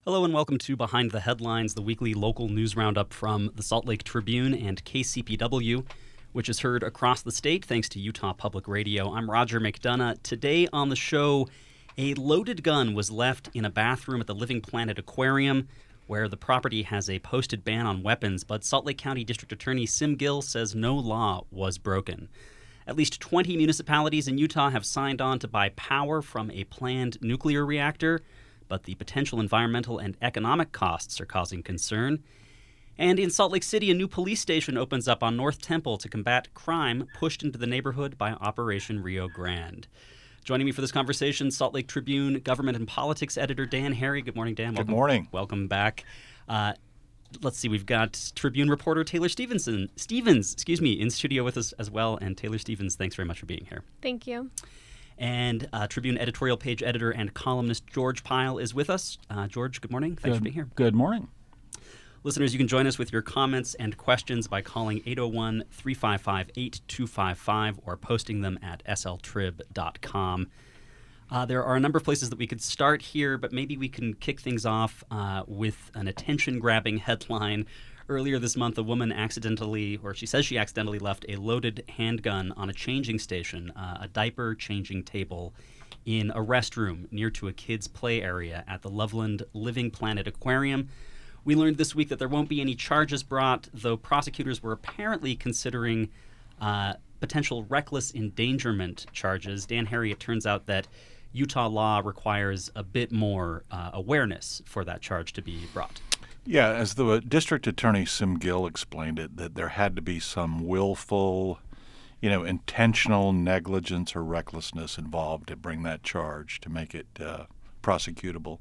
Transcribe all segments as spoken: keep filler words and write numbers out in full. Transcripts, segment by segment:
Hello and welcome to Behind the Headlines, the weekly local news roundup from the Salt Lake Tribune and K C P W, which is heard across the state thanks to Utah Public Radio. I'm Roger McDonough. Today on the show, a loaded gun was left in a bathroom at the Living Planet Aquarium, where the property has a posted ban on weapons, but Salt Lake County District Attorney Sim Gill says no law was broken. At least twenty municipalities in Utah have signed on to buy power from a planned nuclear reactor, but the potential environmental and economic costs are causing concern. And in Salt Lake City, a new police station opens up on North Temple to combat crime pushed into the neighborhood by Operation Rio Grande. Joining me for this conversation, Salt Lake Tribune government and politics editor Dan Harry. Good morning, Dan. Good Welcome, morning. Welcome back. Uh, let's see, we've got Tribune reporter Taylor Stevenson, Stevens, excuse me, in studio with us as well. And Taylor Stevens, thanks very much for being here. Thank you. And uh, Tribune editorial page editor and columnist George Pyle is with us. Uh, George, good morning. Thanks good, for being here. Good morning. Listeners, you can join us with your comments and questions by calling eight oh one, three five five, eight two five five or posting them at s l trib dot com. Uh, there are a number of places that we could start here, but maybe we can kick things off uh, with an attention-grabbing headline. Earlier this month, a woman accidentally, or she says she accidentally left a loaded handgun on a changing station, uh, a diaper changing table, in a restroom near to a kids' play area at the Loveland Living Planet Aquarium. We learned this week that there won't be any charges brought, though prosecutors were apparently considering uh, potential reckless endangerment charges. Dan Harry, it turns out that Utah law requires a bit more uh, awareness for that charge to be brought. Yeah, as the district attorney Sim Gill explained it, that there had to be some willful, you know, intentional negligence or recklessness involved to bring that charge, to make it uh, prosecutable.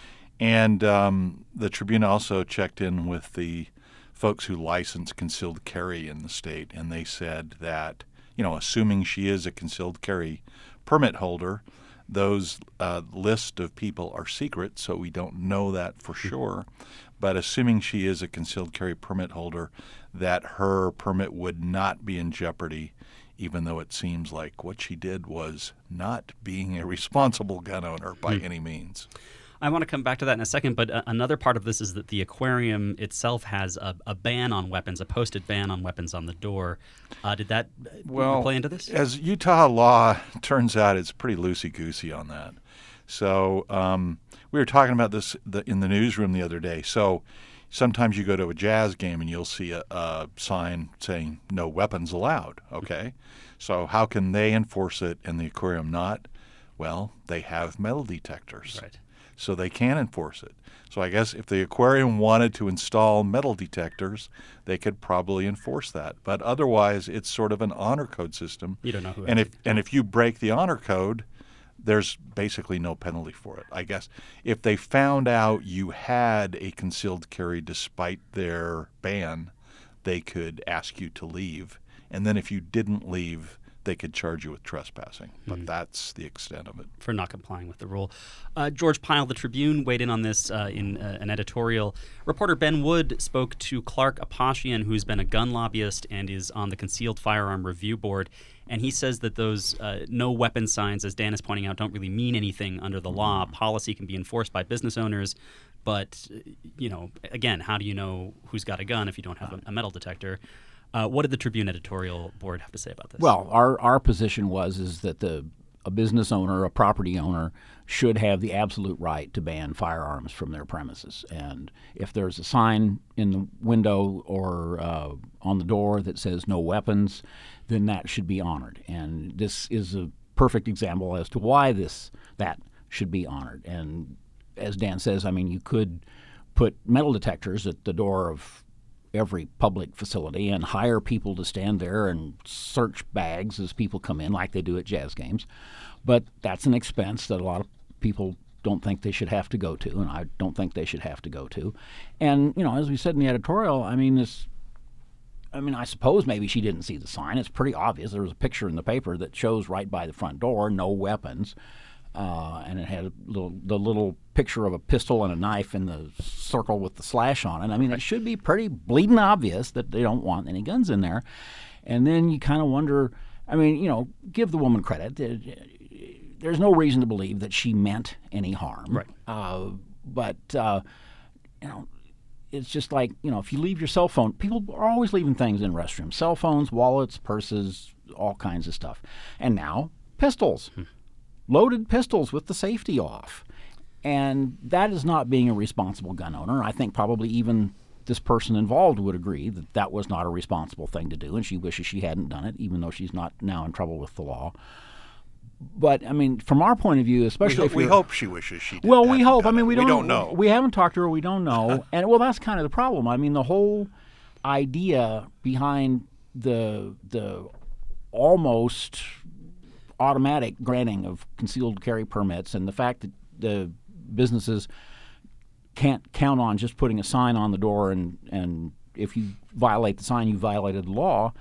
And um, the Tribune also checked in with the folks who license concealed carry in the state, and they said that, you know, assuming she is a concealed carry permit holder, those uh, list of people are secret, so we don't know that for sure. But assuming she is a concealed carry permit holder, that her permit would not be in jeopardy, even though it seems like what she did was not being a responsible gun owner by Hmm. any means. I want to come back to that in a second, but uh, another part of this is that the aquarium itself has a, a ban on weapons, a posted ban on weapons on the door. Uh, did that uh, Well, play into this? As Utah law turns out, it's pretty loosey-goosey on that. So um, we were talking about this the, in the newsroom the other day. So sometimes you go to a Jazz game and you'll see a, a sign saying no weapons allowed, okay? So how can they enforce it and the aquarium not? Well, they have metal detectors. Right. So they can enforce it. So I guess if the aquarium wanted to install metal detectors, they could probably enforce that. But otherwise, it's sort of an honor code system. You don't know who. And has if it. and if you break the honor code, there's basically no penalty for it. I guess if they found out you had a concealed carry despite their ban, they could ask you to leave. And then if you didn't leave, they could charge you with trespassing. But Mm-hmm. that's the extent of it. For not complying with the rule. Uh, George Pyle, the Tribune, weighed in on this uh, in uh, an editorial. Reporter Ben Wood spoke to Clark Apashian, who's been a gun lobbyist and is on the Concealed Firearm Review Board, and he says that those uh, no weapon signs, as Dan is pointing out, don't really mean anything under the law. Policy can be enforced by business owners, but, uh, you know, again, how do you know who's got a gun if you don't have a, a metal detector? Uh, what did the Tribune editorial board have to say about this? Well, our, our position was is that the a business owner, a property owner, should have the absolute right to ban firearms from their premises. And if there's a sign in the window or uh, on the door that says no weapons, then that should be honored. And this is a perfect example as to why this that should be honored. And as Dan says, I mean, you could put metal detectors at the door of every public facility and hire people to stand there and search bags as people come in like they do at Jazz games. But that's an expense that a lot of people don't think they should have to go to, and I don't think they should have to go to. And, you know, as we said in the editorial, I mean, this I mean, I suppose maybe she didn't see the sign. It's pretty obvious. There was a picture in the paper that shows right by the front door, no weapons. Uh, and it had a little, the little picture of a pistol and a knife in the circle with the slash on it. I mean, it should be pretty bleeding obvious that they don't want any guns in there. And then you kind of wonder, I mean, you know, give the woman credit. There's no reason to believe that she meant any harm. Right. Uh, but uh, you know, it's just like, you know, if you leave your cell phone, people are always leaving things in restrooms: cell phones, wallets, purses, all kinds of stuff. And now pistols, hmm. loaded pistols with the safety off. And that is not being a responsible gun owner. I think probably even this person involved would agree that that was not a responsible thing to do, and she wishes she hadn't done it, even though she's not now in trouble with the law. But, I mean, from our point of view, especially we, if we you're, hope she wishes she did. Well, we hope. I mean, we we don't, don't know. We haven't talked to her. We don't know. And, well, that's kind of the problem. I mean, the whole idea behind the the almost automatic granting of concealed carry permits and the fact that the businesses can't count on just putting a sign on the door and, and if you violate the sign, you violated the law,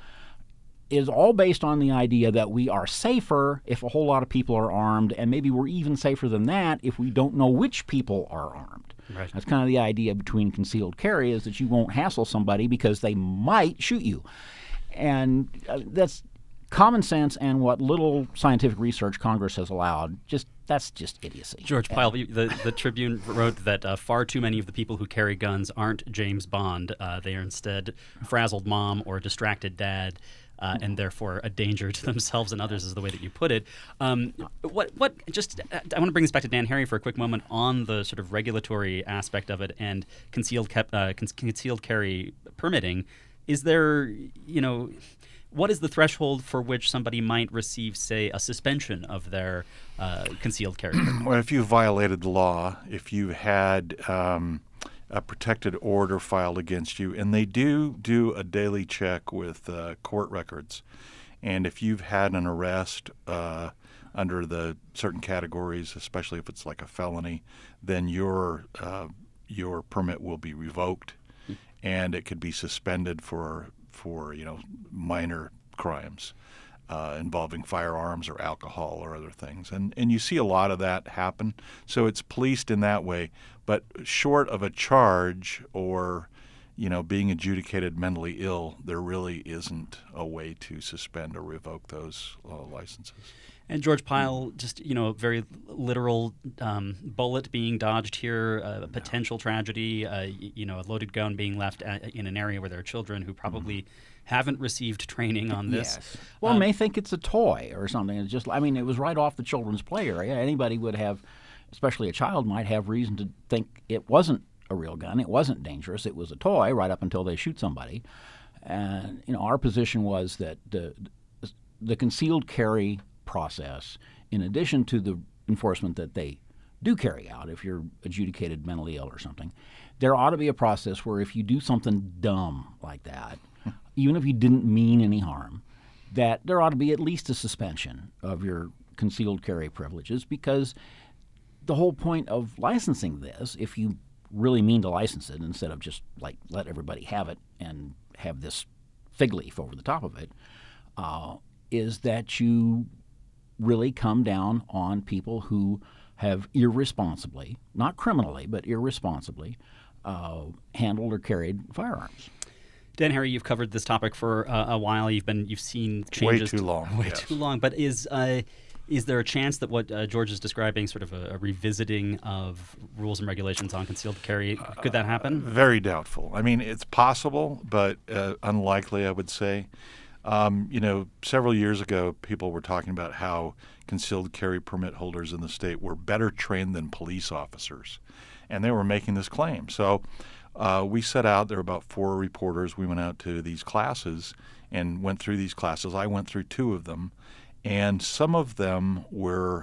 is all based on the idea that we are safer if a whole lot of people are armed, and maybe we're even safer than that if we don't know which people are armed. Right. That's kind of the idea between concealed carry, is that you won't hassle somebody because they might shoot you. And uh, that's common sense, and what little scientific research Congress has allowed, just that's just idiocy. George Pyle, the, the Tribune wrote that uh, far too many of the people who carry guns aren't James Bond. Uh, they are instead frazzled mom or distracted dad, uh, and therefore a danger to themselves and others, is the way that you put it. Um, what? What? Just, I want to bring this back to Dan Harry for a quick moment on the sort of regulatory aspect of it and concealed kept, uh, con- concealed carry permitting. Is there, you know, what is the threshold for which somebody might receive, say, a suspension of their uh, concealed carry permit? Well, if you violated the law, if you had um, a protected order filed against you, and they do do a daily check with uh, court records, and if you've had an arrest uh, under the certain categories, especially if it's like a felony, then your uh, your permit will be revoked, mm-hmm. and it could be suspended for for you know minor crimes uh, involving firearms or alcohol or other things, and and you see a lot of that happen. So it's policed in that way, but short of a charge or you know being adjudicated mentally ill, there really isn't a way to suspend or revoke those uh, licenses. And George Pyle, just, you know, very literal um, bullet being dodged here, uh, a potential tragedy, uh, you know, a loaded gun being left at, in an area where there are children who probably mm-hmm. haven't received training on this. Yes. Well, um, may think it's a toy or something. It's just, I mean, it was right off the children's play area. Anybody would have, especially a child, might have reason to think it wasn't a real gun. It wasn't dangerous. It was a toy right up until they shoot somebody. And, you know, our position was that the, the concealed carry process, in addition to the enforcement that they do carry out if you're adjudicated mentally ill or something, there ought to be a process where if you do something dumb like that, even if you didn't mean any harm, that there ought to be at least a suspension of your concealed carry privileges, because the whole point of licensing this, if you really mean to license it instead of just like let everybody have it and have this fig leaf over the top of it, uh, is that you really come down on people who have irresponsibly, not criminally, but irresponsibly, uh, handled or carried firearms. Dan Harry, you've covered this topic for uh, a while. You've been, you've seen changes. Way too long. Way yes. too long. But is uh, is there a chance that what uh, George is describing, sort of a, a revisiting of rules and regulations on concealed carry, could that happen? Uh, very doubtful. I mean, it's possible, but uh, unlikely, I would say. Um, you know, several years ago, people were talking about how concealed carry permit holders in the state were better trained than police officers, and they were making this claim. So uh, we set out, there were about four reporters, we went out to these classes and went through these classes. I went through two of them, and some of them were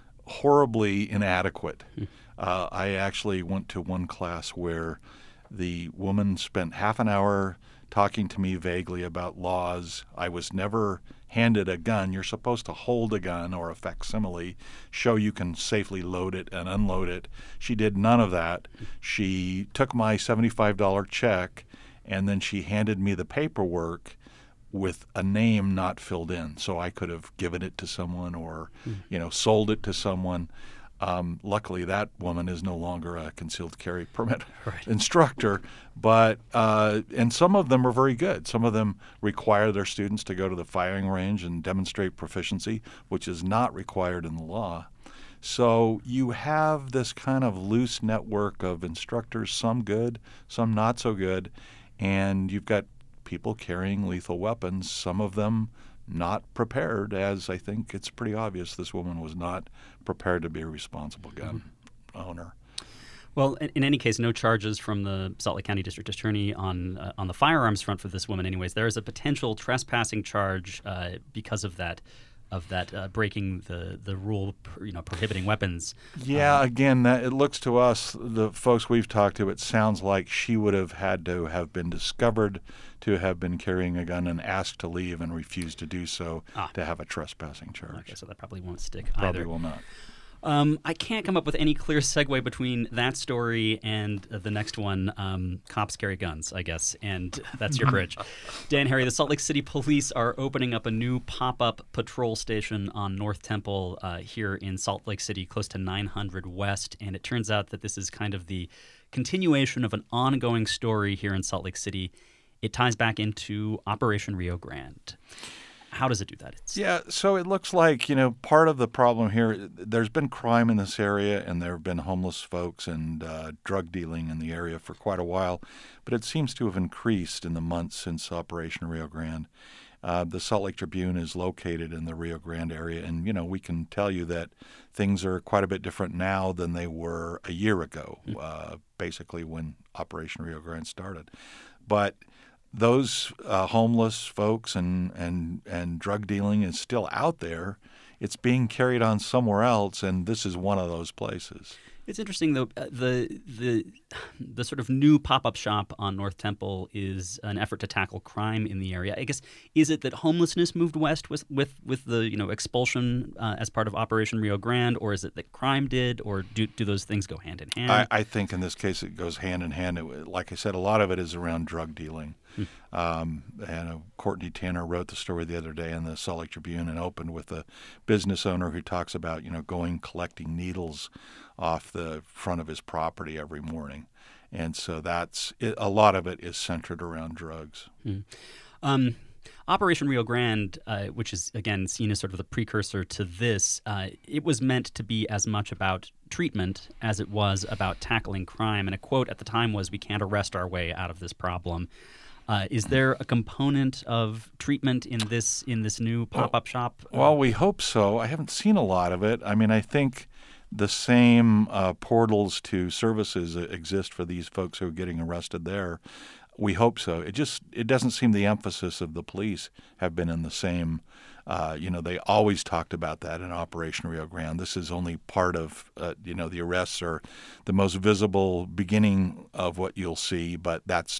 horribly inadequate. Hmm. Uh, I actually went to one class where the woman spent half an hour talking to me vaguely about laws. I was never handed a gun. You're supposed to hold a gun or a facsimile, show you can safely load it and unload it. She did none of that. She took my seventy-five dollars check, and then she handed me the paperwork with a name not filled in, so I could have given it to someone or, mm. you know, sold it to someone. Um, luckily, that woman is no longer a concealed carry permit right. instructor, but uh, and some of them are very good. Some of them require their students to go to the firing range and demonstrate proficiency, which is not required in the law. So you have this kind of loose network of instructors, some good, some not so good, and you've got people carrying lethal weapons, some of them not prepared, as I think it's pretty obvious this woman was not prepared to be a responsible gun mm-hmm. owner. Well, in, in any case, no charges from the Salt Lake County District Attorney on uh, on the firearms front for this woman. Anyways, there is a potential trespassing charge uh, because of that, of that uh, breaking the the rule, you know, prohibiting weapons. Yeah, um, again, that, it looks to us, the folks we've talked to, it sounds like she would have had to have been discovered to have been carrying a gun and asked to leave and refused to do so ah. to have a trespassing charge. Okay, so that probably won't stick Probably either. will not. Um, I can't come up with any clear segue between that story and uh, the next one. Um, cops carry guns, I guess, and that's your bridge. Dan Harry, the Salt Lake City Police are opening up a new pop-up patrol station on North Temple uh, here in Salt Lake City, close to nine hundred West, and it turns out that this is kind of the continuation of an ongoing story here in Salt Lake City. It ties back into Operation Rio Grande. How does it do that? It's yeah, so it looks like, you know, part of the problem here, there's been crime in this area and there have been homeless folks and uh, drug dealing in the area for quite a while, but it seems to have increased in the months since Operation Rio Grande. Uh, the Salt Lake Tribune is located in the Rio Grande area, and, you know, we can tell you that things are quite a bit different now than they were a year ago, mm-hmm. uh, basically when Operation Rio Grande started. But those uh, homeless folks and, and, and drug dealing is still out there. It's being carried on somewhere else, and this is one of those places. It's interesting, though, uh, the the the sort of new pop-up shop on North Temple is an effort to tackle crime in the area. I guess, is it that homelessness moved west with with, with the you know expulsion uh, as part of Operation Rio Grande, or is it that crime did, or do do those things go hand in hand? I, I think in this case it goes hand in hand. It, like I said, a lot of it is around drug dealing. Hmm. Um, and uh, Courtney Tanner wrote the story the other day in the Salt Lake Tribune and opened with a business owner who talks about, you know, going collecting needles off the front of his property every morning. And so that's it, a lot of it is centered around drugs. Hmm. Um, Operation Rio Grande, uh, which is, again, seen as sort of the precursor to this, uh, it was meant to be as much about treatment as it was about tackling crime. And a quote at the time was, "We can't arrest our way out of this problem." Uh, is there a component of treatment in this in this new pop-up shop? Well, we hope so. I haven't seen a lot of it. I mean, I think the same uh, portals to services exist for these folks who are getting arrested there. We hope so. It just it doesn't seem the emphasis of the police have been in the same. Uh, you know, they always talked about that in Operation Rio Grande. This is only part of, uh, you know, the arrests are the most visible beginning of what you'll see, but that's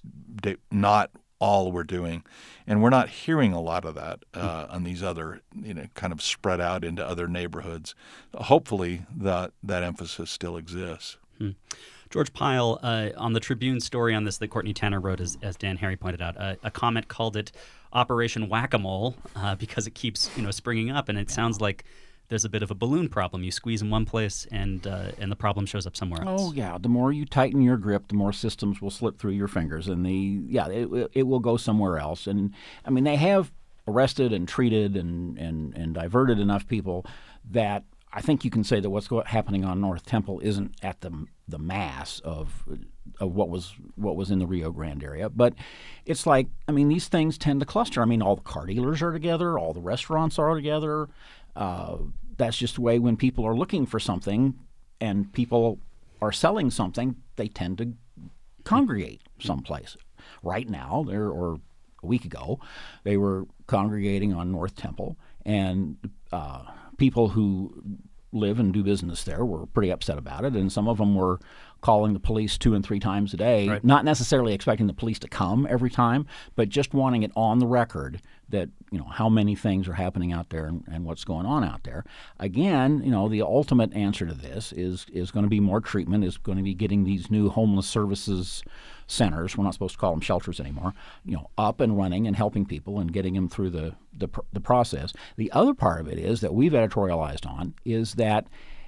not all we're doing. And we're not hearing a lot of that uh, on these other, you know, kind of spread out into other neighborhoods. Hopefully that, that emphasis still exists. Hmm. George Pyle, uh, on the Tribune story on this that Courtney Tanner wrote, as, as Dan Harry pointed out, uh, a comment called it Operation Whack-A-Mole uh, because it keeps, you know, springing up, and it sounds like there's a bit of a balloon problem. You squeeze in one place, and uh, and the problem shows up somewhere else. Oh yeah, the more you tighten your grip, the more systems will slip through your fingers, and the yeah, it, it will go somewhere else. And I mean, they have arrested and treated and and and diverted enough people that I think you can say that what's happening on North Temple isn't at the the mass of of what was what was in the Rio Grande area. But it's like, I mean, these things tend to cluster. I mean, all the car dealers are together, all the restaurants are together. Uh, that's just the way when people are looking for something and people are selling something, they tend to congregate someplace. Right now, there or a week ago, they were congregating on North Temple, and uh, people who live and do business there were pretty upset about it, and some of them were calling the police two and three times a day, right. Not necessarily expecting the police to come every time, but just wanting it on the record that, you know, how many things are happening out there and, and what's going on out there. Again, you know, the ultimate answer to this is is going to be more treatment, is going to be getting these new homeless services centers, we're not supposed to call them shelters anymore, you know, up and running and helping people and getting them through the, the, the process. The other part of it is that we've editorialized on is that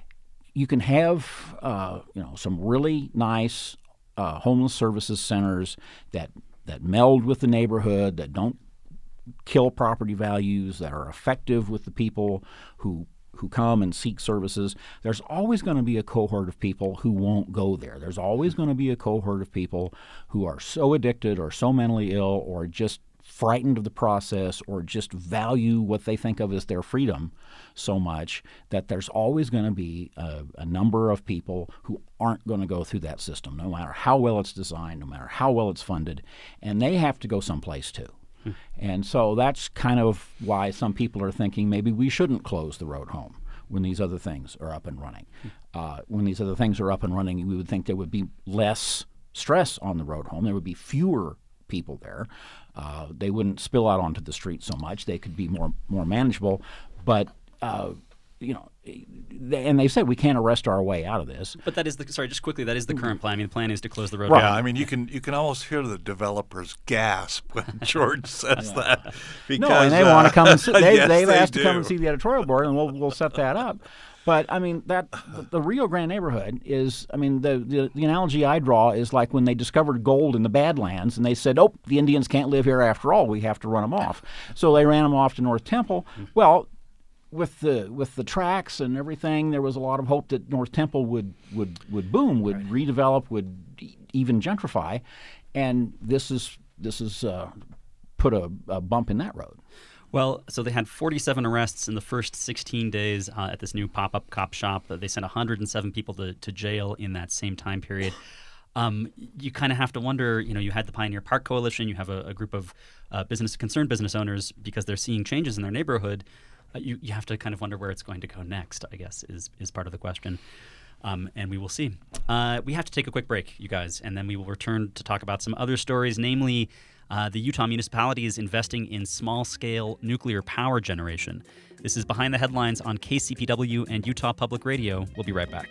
you can have, uh, you know, some really nice uh, homeless services centers that that meld with the neighborhood, that don't kill property values, that are effective with the people who who who come and seek services, there's always going to be a cohort of people who won't go there. There's always going to be a cohort of people who are so addicted or so mentally ill or just frightened of the process or just value what they think of as their freedom so much that there's always going to be a, a number of people who aren't going to go through that system, no matter how well it's designed, no matter how well it's funded, and they have to go someplace too. Hmm. And so that's kind of why some people are thinking maybe we shouldn't close the road home when these other things are up and running. Hmm. Uh, when these other things are up and running, we would think there would be less stress on the road home. There would be fewer people there. Uh, they wouldn't spill out onto the street so much. They could be more more manageable. But uh, you know, they, and they said we can't arrest our way out of this. But that is the sorry, just quickly. That is the current plan. I mean, the plan is to close the road. Right. down. Yeah, I mean, you can you can almost hear the developers gasp when George says yeah. that. Because, no, and they uh, want to come and see. They, yes, they've they asked do. to come and see the editorial board, and we'll we'll set that up. But I mean that the, the Rio Grande neighborhood is. I mean the, the the analogy I draw is like when they discovered gold in the Badlands, and they said, "Oh, the Indians can't live here after all. We have to run them off." So they ran them off to North Temple. Well, with the with the tracks and everything, there was a lot of hope that North Temple would would would boom, would right. redevelop, would even gentrify, and this is this is uh, put a, a bump in that road. Well, so they had forty-seven arrests in the first sixteen days uh, at this new pop-up cop shop. Uh, they sent one hundred seven people to, to jail in that same time period. Um, you kind of have to wonder, you know, you had the Pioneer Park Coalition, you have a, a group of uh, business concerned business owners because they're seeing changes in their neighborhood. Uh, you, you have to kind of wonder where it's going to go next, I guess, is, is part of the question. Um, and we will see. Uh, we have to take a quick break, you guys, and then we will return to talk about some other stories, namely uh, the Utah municipality is investing in small-scale nuclear power generation. This is Behind the Headlines on K C P W and Utah Public Radio. We'll be right back.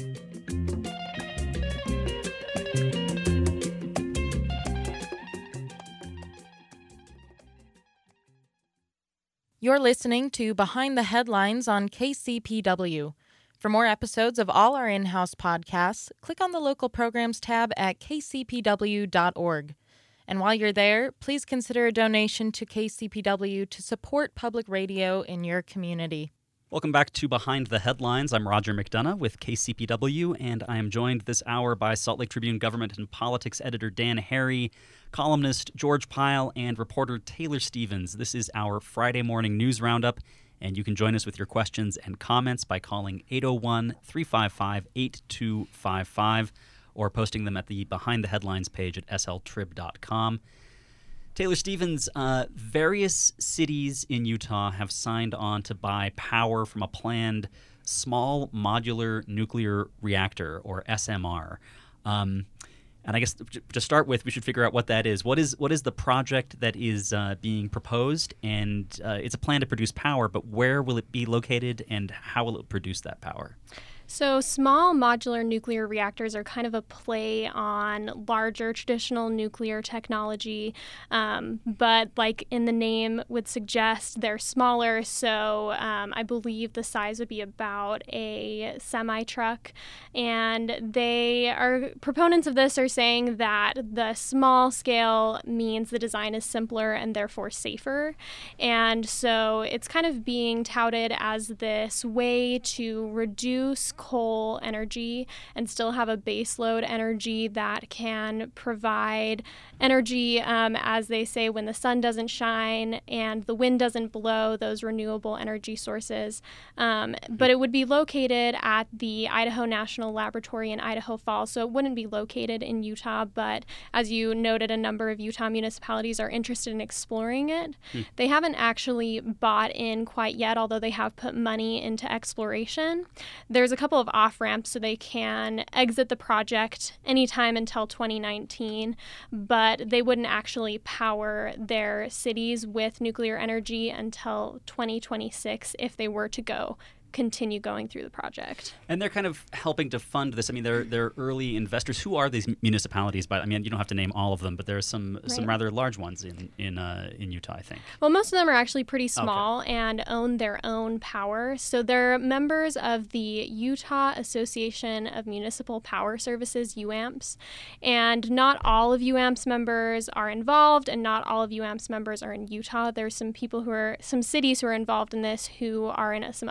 You're listening to Behind the Headlines on K C P W. For more episodes of all our in-house podcasts, click on the Local Programs tab at k c p w dot org. And while you're there, please consider a donation to K C P W to support public radio in your community. Welcome back to Behind the Headlines. I'm Roger McDonough with K C P W, and I am joined this hour by Salt Lake Tribune government and politics editor Dan Harry, columnist George Pyle, and reporter Taylor Stevens. This is our Friday morning news roundup, and you can join us with your questions and comments by calling eight oh one, three five five, eight two five five or posting them at the Behind the Headlines page at s l trib dot com. Taylor Stevens, uh, various cities in Utah have signed on to buy power from a planned small modular nuclear reactor, or S M R. Um, and I guess to start with, we should figure out what that is. What is what is the project that is uh, being proposed? And uh, it's a plan to produce power, but where will it be located, and how will it produce that power? So small modular nuclear reactors are kind of a play on larger traditional nuclear technology, um, but like in the name would suggest, they're smaller. So um, I believe the size would be about a semi-truck. And they are, proponents of this are saying that the small scale means the design is simpler and therefore safer. And so it's kind of being touted as this way to reduce coal energy and still have a baseload energy that can provide energy, um, as they say, when the sun doesn't shine and the wind doesn't blow, those renewable energy sources. Um, but it would be located at the Idaho National Laboratory in Idaho Falls, so it wouldn't be located in Utah, but as you noted, a number of Utah municipalities are interested in exploring it. Hmm. They haven't actually bought in quite yet, although they have put money into exploration. There's a couple of off-ramps so they can exit the project anytime until twenty nineteen, but they wouldn't actually power their cities with nuclear energy until twenty twenty-six if they were to go continue going through the project. And they're kind of helping to fund this. I mean, they're they're early investors. Who are these municipalities? But I mean, you don't have to name all of them, but there are some right. some rather large ones in in uh, in Utah, I think. Well, most of them are actually pretty small okay. and own their own power. So they're members of the Utah Association of Municipal Power Services, U A M Ps, and not all of U A M P's members are involved, and not all of U A M P's members are in Utah. There's some people who are some cities who are involved in this who are in some other Western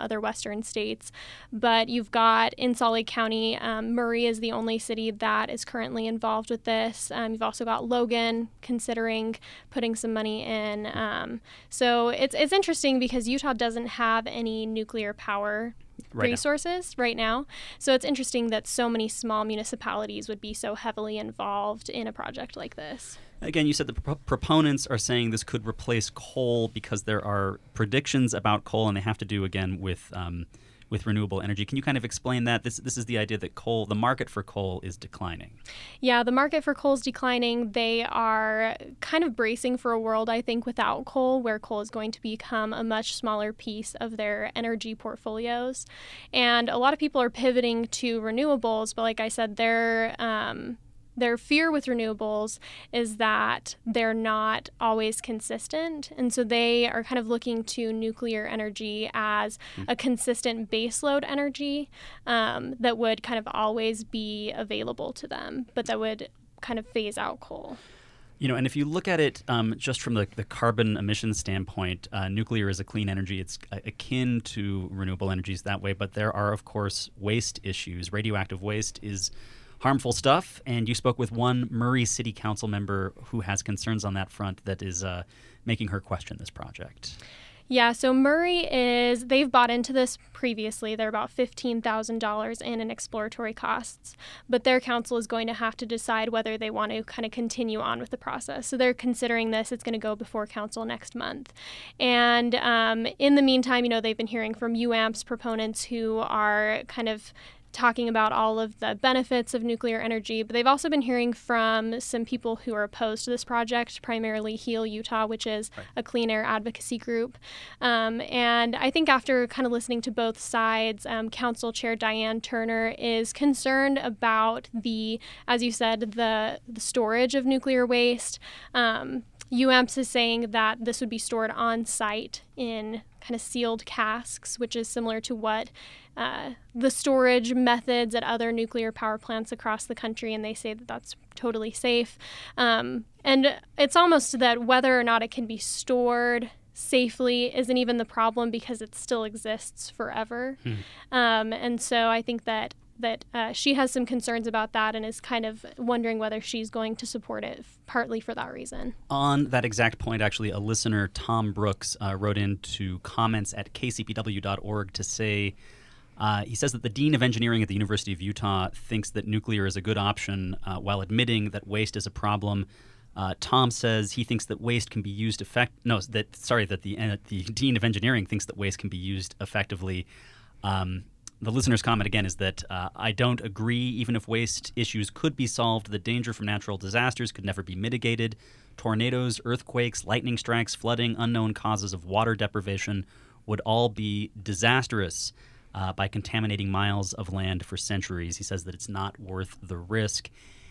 western states. But you've got in Salt Lake County, um, Murray is the only city that is currently involved with this. Um, you've also got Logan considering putting some money in. Um, so it's it's interesting because Utah doesn't have any nuclear power right resources now. right now. So it's interesting that so many small municipalities would be so heavily involved in a project like this. Again, you said the pro- proponents are saying this could replace coal because there are predictions about coal, and they have to do, again, with um, with renewable energy. Can you kind of explain that? This this is the idea that coal, the market for coal is declining. Yeah, the market for coal is declining. They are kind of bracing for a world, I think, without coal, where coal is going to become a much smaller piece of their energy portfolios. And a lot of people are pivoting to renewables, but like I said, they're... Um, Their fear with renewables is that they're not always consistent. And so they are kind of looking to nuclear energy as a consistent baseload energy um, that would kind of always be available to them, but that would kind of phase out coal. You know, and if you look at it um, just from the, the carbon emissions standpoint, uh, nuclear is a clean energy. It's a- akin to renewable energies that way, but there are, of course, waste issues. Radioactive waste is harmful stuff, and you spoke with one Murray City Council member who has concerns on that front that is uh, making her question this project. Yeah, so Murray is, they've bought into this previously. They're about fifteen thousand dollars in in exploratory costs, but their council is going to have to decide whether they want to kind of continue on with the process. So they're considering this. It's going to go before council next month. And um, in the meantime, you know, they've been hearing from U A M P's proponents who are kind of talking about all of the benefits of nuclear energy, but they've also been hearing from some people who are opposed to this project, primarily Heal Utah, which is right. a clean air advocacy group. Um, and I think after kind of listening to both sides, um, Council Chair Diane Turner is concerned about the, as you said, the, the storage of nuclear waste. Um, U A M P is saying that this would be stored on site in kind of sealed casks, which is similar to what uh, the storage methods at other nuclear power plants across the country, and they say that that's totally safe. Um, and it's almost that whether or not it can be stored safely isn't even the problem because it still exists forever. Hmm. Um, and so I think that that uh, she has some concerns about that and is kind of wondering whether she's going to support it, partly for that reason. On that exact point, actually, a listener, Tom Brooks, uh, wrote into comments at k c p w dot org to say, uh, he says that the Dean of Engineering at the University of Utah thinks that nuclear is a good option uh, while admitting that waste is a problem. Uh, Tom says he thinks that waste can be used effect. No, that sorry, that the uh, the Dean of Engineering thinks that waste can be used effectively. Um, The listener's comment, again, is that uh, I don't agree. Even if waste issues could be solved, the danger from natural disasters could never be mitigated. Tornadoes, earthquakes, lightning strikes, flooding, unknown causes of water deprivation would all be disastrous uh, by contaminating miles of land for centuries. He says that it's not worth the risk.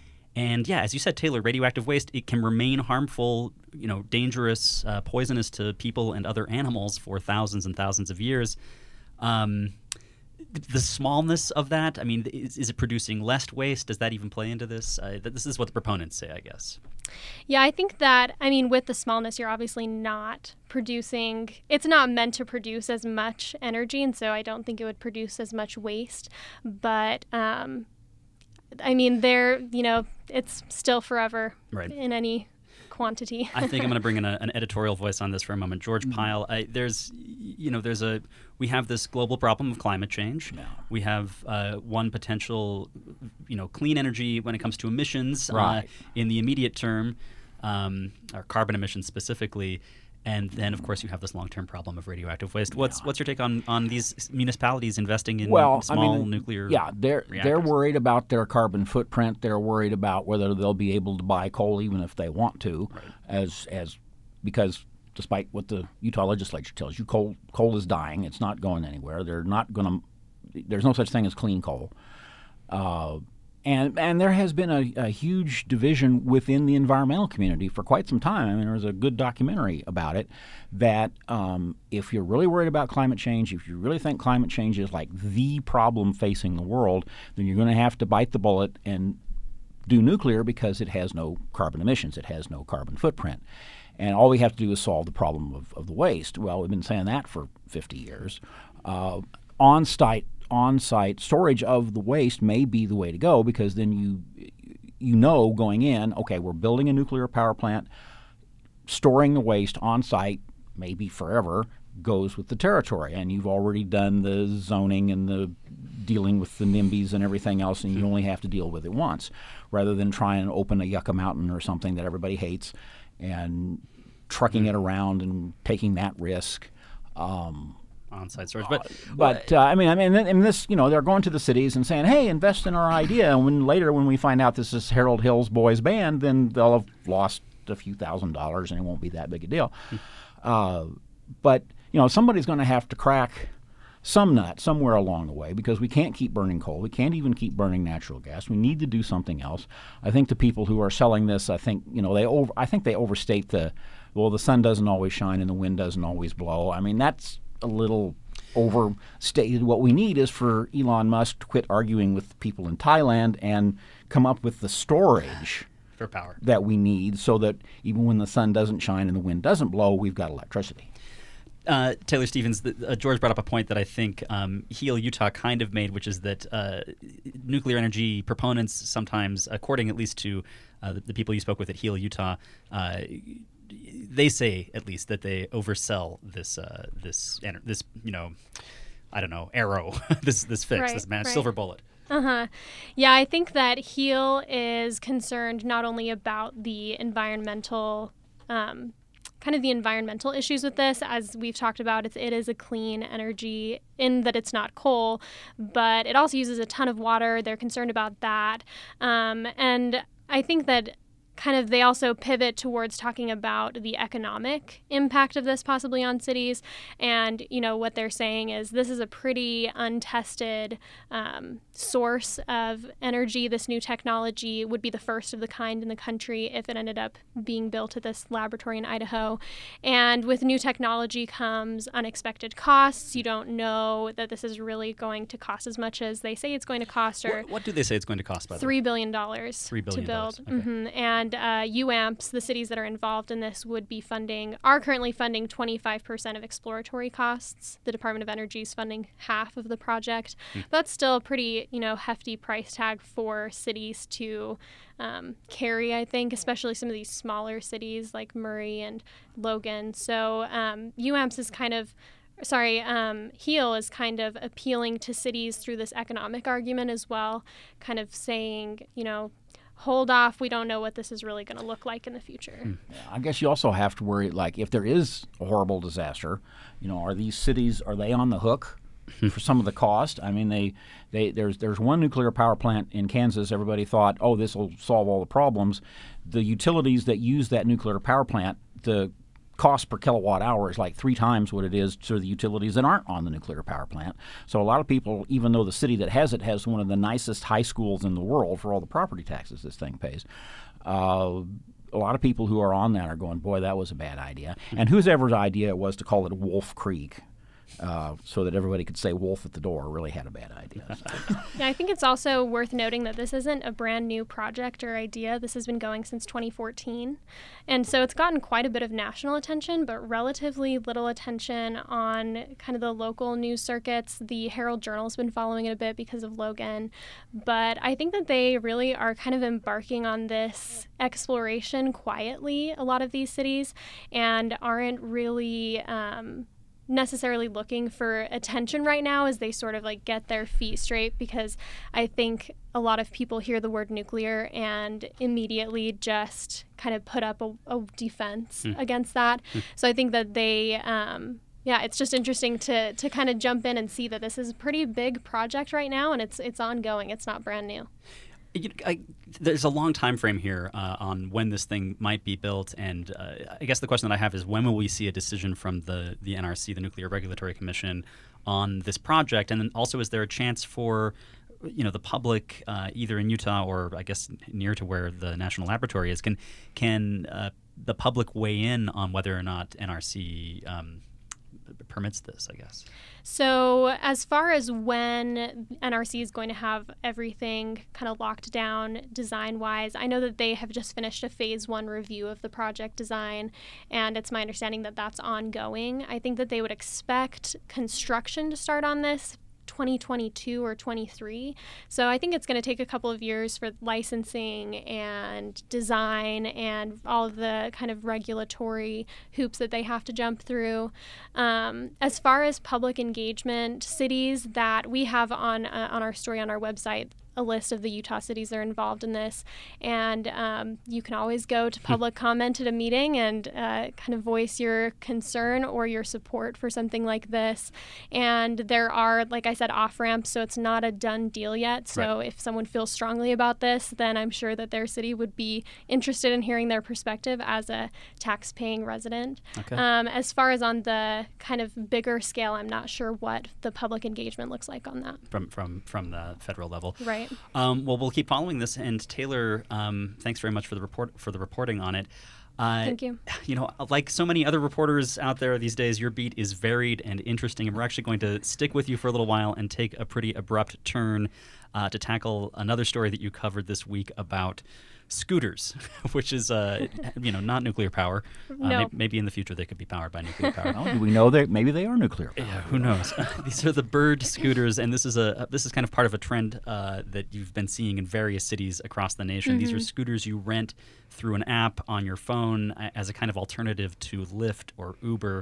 And yeah, as you said, Taylor, radioactive waste, it can remain harmful, you know, dangerous, uh, poisonous to people and other animals for thousands and thousands of years. Um The smallness of that, I mean, is, is it producing less waste? Does that even play into this? Uh, this is what the proponents say, I guess. Yeah, I think that, I mean, with the smallness, you're obviously not producing, it's not meant to produce as much energy, and so I don't think it would produce as much waste. But, um, I mean, there, you know, it's still forever right. in any quantity. I think I'm going to bring in a, an editorial voice on this for a moment. George mm-hmm. Pyle, I, there's, you know, there's a, we have this global problem of climate change. Yeah. We have uh, one potential, you know, clean energy when it comes to emissions right. uh, in the immediate term, um, or carbon emissions specifically. And then, of course, you have this long-term problem of radioactive waste. What's yeah. what's your take on, on these municipalities investing in well, small I mean, nuclear Yeah, they're reactors? they're worried about their carbon footprint. They're worried about whether they'll be able to buy coal even if they want to, right. as as because despite what the Utah legislature tells you, coal coal is dying. It's not going anywhere. They're not going to. There's no such thing as clean coal. Uh, And and there has been a, a huge division within the environmental community for quite some time. I mean, there was a good documentary about it that um, if you're really worried about climate change, if you really think climate change is like the problem facing the world, then you're going to have to bite the bullet and do nuclear because it has no carbon emissions. It has no carbon footprint. And all we have to do is solve the problem of, of the waste. Well, we've been saying that for fifty years. Uh, on-site on-site storage of the waste may be the way to go, because then you you know going in, okay, we're building a nuclear power plant, storing the waste on-site, maybe forever, goes with the territory, and you've already done the zoning and the dealing with the NIMBYs and everything else, and you only have to deal with it once, rather than trying to open a Yucca Mountain or something that everybody hates and trucking it around and taking that risk. Um, On-site storage, but but uh, I mean, I mean, in this, you know, they're going to the cities and saying, "Hey, invest in our idea." And when later, when we find out this is Harold Hill's boys band, then they'll have lost a few thousand dollars, and it won't be that big a deal. uh, but you know, somebody's going to have to crack some nut somewhere along the way, because we can't keep burning coal. We can't even keep burning natural gas. We need to do something else. I think the people who are selling this, I think, you know, they over, I think they overstate the, well, the sun doesn't always shine and the wind doesn't always blow. I mean, that's a little overstated. What we need is for Elon Musk to quit arguing with people in Thailand and come up with the storage for power that we need, so that even when the sun doesn't shine and the wind doesn't blow, we've got electricity. Uh, Taylor Stevens, the, uh, George brought up a point that I think um, Heal Utah kind of made, which is that uh, nuclear energy proponents sometimes, according at least to uh, the, the people you spoke with at Heal Utah, uh, they say at least that they oversell this uh, this this you know, I don't know, arrow, this this fix, right, this man, right. silver bullet. Uh-huh. Yeah, I think that Heal is concerned not only about the environmental um, kind of the environmental issues with this. As we've talked about, it's, it is a clean energy in that it's not coal, but it also uses a ton of water. They're concerned about that. Um, and I think that kind of they also pivot towards talking about the economic impact of this possibly on cities. And, you know, what they're saying is this is a pretty untested um, source of energy. This new technology would be the first of the kind in the country if it ended up being built at this laboratory in Idaho. And with new technology comes unexpected costs. You don't know that this is really going to cost as much as they say it's going to cost. Or What, what do they say it's going to cost, by the way? three billion dollars three billion dollars to Okay. build. Mm-hmm. And uh, U A M Ps, the cities that are involved in this, would be funding, are currently funding twenty-five percent of exploratory costs. The Department of Energy is funding half of the project. Hmm. That's still a pretty, you know, hefty price tag for cities to um, carry, I think, especially some of these smaller cities like Murray and Logan. So um, U A M Ps is kind of Sorry, um, Heal is kind of appealing to cities through this economic argument as well, kind of saying, you know, hold off. We don't know what this is really going to look like in the future. Hmm. I guess you also have to worry, like, if there is a horrible disaster, you know, are these cities, are they on the hook for some of the cost? I mean, they, they there's there's one nuclear power plant in Kansas. Everybody thought, oh, this will solve all the problems. The utilities that use that nuclear power plant, the cost per kilowatt hour is like three times what it is to the utilities that aren't on the nuclear power plant. So a lot of people, even though the city that has it has one of the nicest high schools in the world for all the property taxes this thing pays, uh, a lot of people who are on that are going, boy, that was a bad idea. And whoever's idea it was to call it Wolf Creek, uh, so that everybody could say wolf at the door, really had a bad idea. So. Yeah, I think it's also worth noting that this isn't a brand new project or idea. This has been going since twenty fourteen. And so it's gotten quite a bit of national attention, but relatively little attention on kind of the local news circuits. The Herald Journal's been following it a bit because of Logan. But I think that they really are kind of embarking on this exploration quietly, a lot of these cities, and aren't really Um, necessarily looking for attention right now as they sort of like get their feet straight, because I think a lot of people hear the word nuclear and immediately just kind of put up a, a defense Mm. against that. Mm. So I think that they, um, yeah, it's just interesting to to kind of jump in and see that this is a pretty big project right now, and it's it's ongoing. It's not brand new. You, I, there's a long time frame here uh, on when this thing might be built, and uh, I guess the question that I have is, when will we see a decision from the, the N R C, the Nuclear Regulatory Commission, on this project? And then also, is there a chance for, you know, the public, uh, either in Utah or I guess near to where the National Laboratory is, can can uh, the public weigh in on whether or not N R C um, permits this, I guess? So as far as when N R C is going to have everything kind of locked down design-wise, I know that they have just finished a phase one review of the project design, and it's my understanding that that's ongoing. I think that they would expect construction to start on this twenty twenty-two or twenty-three. So I think it's going to take a couple of years for licensing and design and all of the kind of regulatory hoops that they have to jump through. Um, as far as public engagement, cities that we have on uh, on our story on our website, a list of the Utah cities that are involved in this. And um, you can always go to public comment at a meeting and uh, kind of voice your concern or your support for something like this. And there are, like I said, off-ramps, so it's not a done deal yet. So Right. if someone feels strongly about this, then I'm sure that their city would be interested in hearing their perspective as a tax-paying resident. Okay. Um, as far as on the kind of bigger scale, I'm not sure what the public engagement looks like on that. From from from the federal level. Right. Um, well, we'll keep following this. And Taylor, um, thanks very much for the report for the reporting on it. Uh, Thank you. You know, like so many other reporters out there these days, your beat is varied and interesting, and we're actually going to stick with you for a little while and take a pretty abrupt turn uh, to tackle another story that you covered this week about scooters, which is, uh, you know, not nuclear power. Uh, No. may- maybe in the future they could be powered by nuclear power. Oh, do we know that maybe they are nuclear? Yeah, who knows? These are the Bird scooters, and this is a this is kind of part of a trend uh, that you've been seeing in various cities across the nation. These are scooters you rent through an app on your phone uh, as a kind of alternative to Lyft or Uber.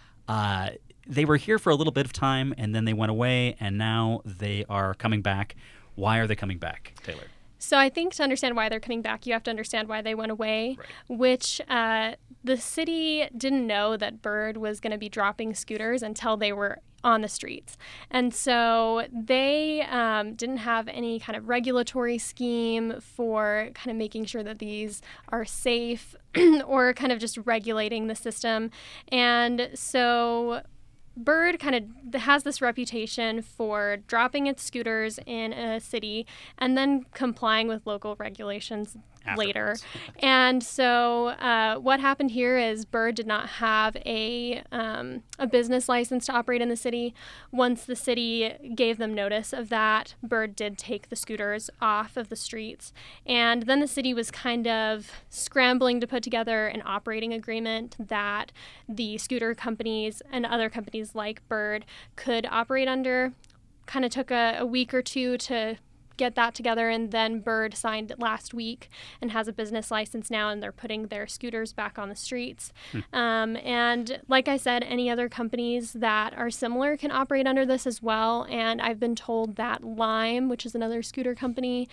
Uh, they were here for a little bit of time, and then they went away, and now they are coming back. Why are they coming back, Taylor? So I think to understand why they're coming back, you have to understand why they went away, Right. which uh, the city didn't know that Bird was going to be dropping scooters until they were on the streets. And so they um, didn't have any kind of regulatory scheme for kind of making sure that these are safe or kind of just regulating the system. And so Bird kind of has this reputation for dropping its scooters in a city and then complying with local regulations later. Afterwards. And so uh, what happened here is Bird did not have a um, a business license to operate in the city. Once the city gave them notice of that, Bird did take the scooters off of the streets. And then the city was kind of scrambling to put together an operating agreement that the scooter companies and other companies like Bird could operate under. Kind of took a, a week or two to get that together, and then Bird signed it last week and has a business license now, and they're putting their scooters back on the streets. Um, and like I said, any other companies that are similar can operate under this as well. And I've been told that Lime, which is another scooter company,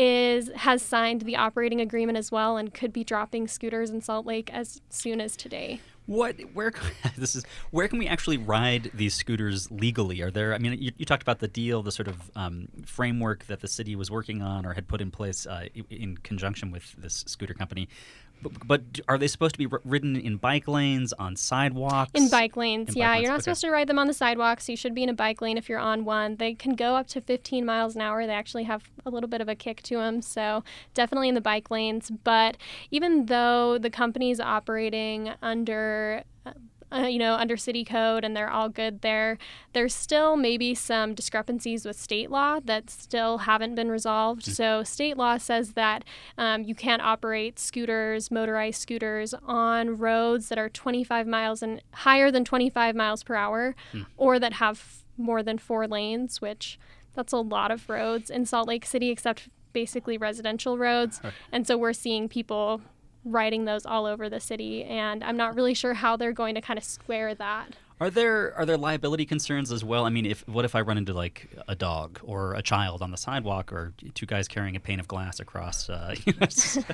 is has signed the operating agreement as well and could be dropping scooters in Salt Lake as soon as today. What? Where? This is where can we actually ride these scooters legally? Are there? I mean, you, you talked about the deal, the sort of um, framework that the city was working on or had put in place uh, in conjunction with this scooter company. But, but are they supposed to be r- ridden in bike lanes, on sidewalks? In bike lanes, In bike yeah. lanes, You're not okay. supposed to ride them on the sidewalks. You should be in a bike lane if you're on one. They can go up to fifteen miles an hour. They actually have a little bit of a kick to them, so definitely in the bike lanes. But even though the company's operating under Uh, you know, under city code and they're all good there, there's still maybe some discrepancies with state law that still haven't been resolved. Mm-hmm. So state law says that um, you can't operate scooters, motorized scooters, on roads that are twenty-five miles and higher than twenty-five miles per hour, Mm. or that have more than four lanes, which that's a lot of roads in Salt Lake City, except basically residential roads. Right. And so we're seeing people riding those all over the city, and I'm not really sure how they're going to kind of square that. Are there are there liability concerns as well? I mean, if what if I run into like a dog or a child on the sidewalk, or two guys carrying a pane of glass across? Uh, you know,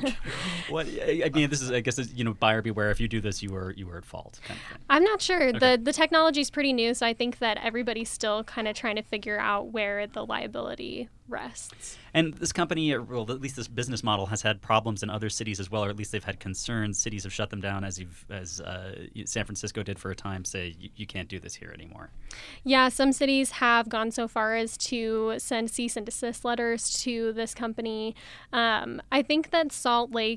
what I mean, this is I guess you know, buyer beware. If you do this, you were you were at fault. Kind of thing. I'm not sure. Okay. The the technology is pretty new, so I think that everybody's still kind of trying to figure out where the liability rests. And this company, or well, at least this business model, has had problems in other cities as well, or at least they've had concerns. Cities have shut them down, as you've, as uh, San Francisco did for a time. Say you, you can't do this here anymore. Yeah, some cities have gone so far as to send cease and desist letters to this company. Um, I think that Salt Lake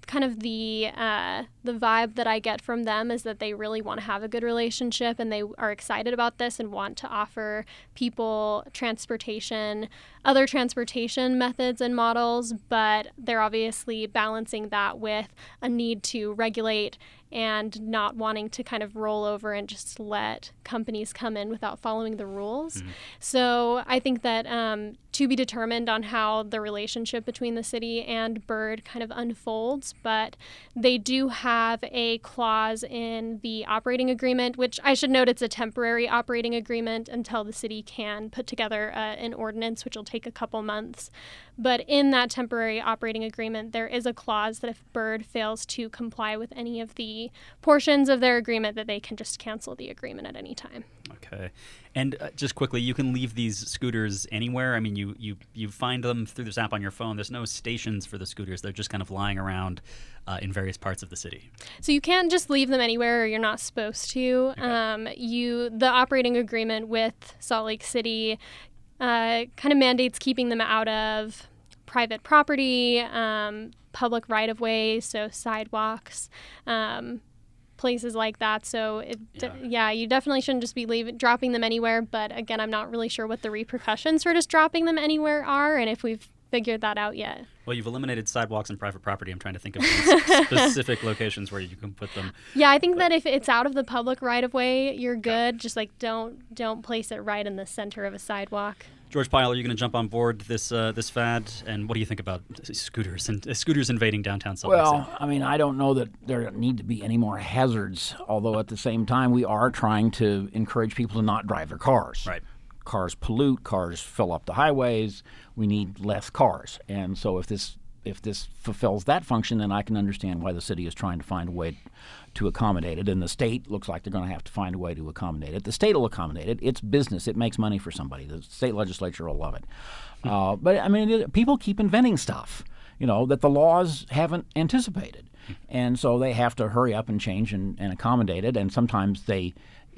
kind of the uh, the vibe that I get from them is that they really want to have a good relationship, and they are excited about this and want to offer people transportation, other transportation methods and models, but they're obviously balancing that with a need to regulate and not wanting to kind of roll over and just let companies come in without following the rules. Mm-hmm. So I think that um, to be determined on how the relationship between the city and Bird kind of unfolds, but they do have a clause in the operating agreement, which I should note it's a temporary operating agreement until the city can put together uh, an ordinance, which will take a couple months. But in that temporary operating agreement, there is a clause that if Bird fails to comply with any of the portions of their agreement, that they can just cancel the agreement at any time. Okay. And uh, just quickly, you can leave these scooters anywhere. I mean, you, you, you find them through this app on your phone. There's no stations for the scooters. They're just kind of lying around uh, in various parts of the city. So you can't just leave them anywhere, or you're not supposed to. Okay. Um, you the operating agreement with Salt Lake City uh, kind of mandates keeping them out of private property, um, public right-of-way, so sidewalks, um, places like that. So, it, yeah. D- yeah, you definitely shouldn't just be leaving, dropping them anywhere. But again, I'm not really sure what the repercussions for just dropping them anywhere are, and if we've figured that out yet. Well, you've eliminated sidewalks and private property. I'm trying to think of some specific locations where you can put them. Yeah, I think but. that if it's out of the public right-of-way, you're good. Just like don't don't place it right in the center of a sidewalk. George Pyle, are you going to jump on board this uh, this fad? And what do you think about scooters and uh, scooters invading downtown Salt Lake City? Well, I mean, I don't know that there need to be any more hazards, although at the same time we are trying to encourage people to not drive their cars. Right. Cars pollute, cars fill up the highways, we need less cars. And so if this if this fulfills that function, then I can understand why the city is trying to find a way to accommodate it. And the state looks like they're going to have to find a way to accommodate it. The state will accommodate it. It's business. It makes money for somebody. The state legislature will love it. Uh, but, I mean, it, people keep inventing stuff, you know, that the laws haven't anticipated. And so they have to hurry up and change and, and accommodate it. And sometimes they,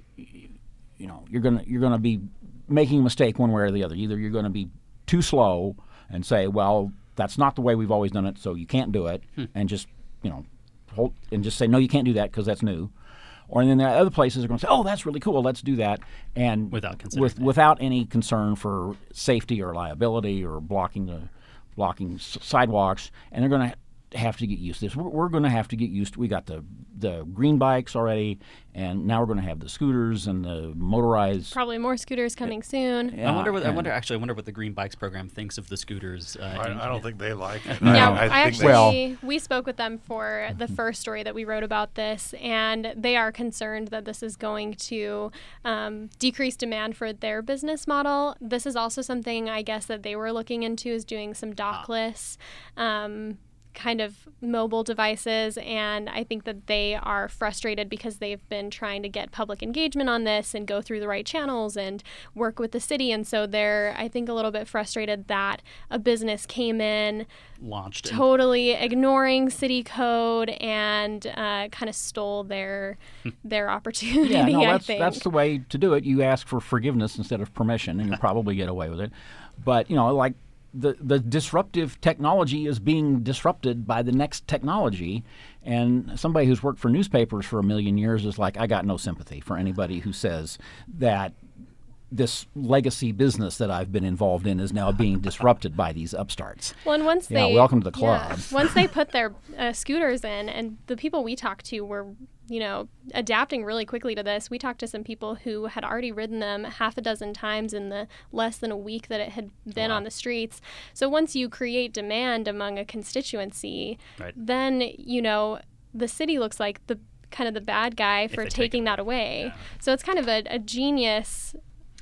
you know, you're going to you're going to be making a mistake one way or the other. Either you're going to be too slow and say, well, that's not the way we've always done it, so you can't do it, hmm. and just, you know, hold, and just say, no, you can't do that because that's new. Or then there are other places are going to say, oh, that's really cool, let's do that. And without with, without any concern for safety or liability or blocking the blocking s- sidewalks, and they're going to have to get used to this. We're, we're going to have to get used to. We got the the green bikes already, and now we're going to have the scooters and the motorized. Probably more scooters coming yeah. soon. Yeah, I wonder. What, I wonder. Actually, I wonder what the Green Bikes program thinks of the scooters. Uh, I, I don't think they like it. Yeah, I, I, I actually well, we spoke with them for the first story that we wrote about this, and they are concerned that this is going to um, decrease demand for their business model. This is also something I guess that they were looking into, is doing some dockless. Um, kind of mobile devices, and I think that they are frustrated because they've been trying to get public engagement on this and go through the right channels and work with the city, and so they're I think a little bit frustrated that a business came in, launched totally it. ignoring city code and uh, kind of stole their their opportunity. Yeah, no, I that's think. that's the way to do it. You ask for forgiveness instead of permission, and you'll probably get away with it. But you know, like. The, the disruptive technology is being disrupted by the next technology, and somebody who's worked for newspapers for a million years is like, I got no sympathy for anybody who says that this legacy business that I've been involved in is now being disrupted by these upstarts. Well, and once yeah, they welcome to the club. Yeah, once they put their uh, scooters in, and the people we talked to were, you know, adapting really quickly to this. We talked to some people who had already ridden them half a dozen times in the less than a week that it had been wow. on the streets. So once you create demand among a constituency, right. then, you know, the city looks like the kind of the bad guy for taking that away. Yeah. So it's kind of a, a genius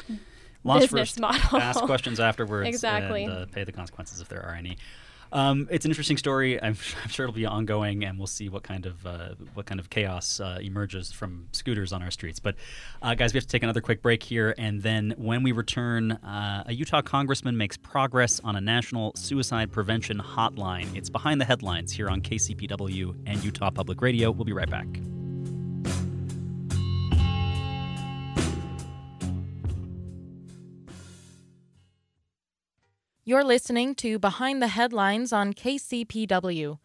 Launch business first, model. Ask questions afterwards, exactly. and uh, pay the consequences if there are any. Um, it's an interesting story. I'm, I'm sure it'll be ongoing, and we'll see what kind of uh, what kind of chaos uh, emerges from scooters on our streets. But, uh, guys, we have to take another quick break here, and then when we return, uh, a Utah congressman makes progress on a national suicide prevention hotline. It's Behind the Headlines here on K C P W and Utah Public Radio. We'll be right back. You're listening to Behind the Headlines on K C P W.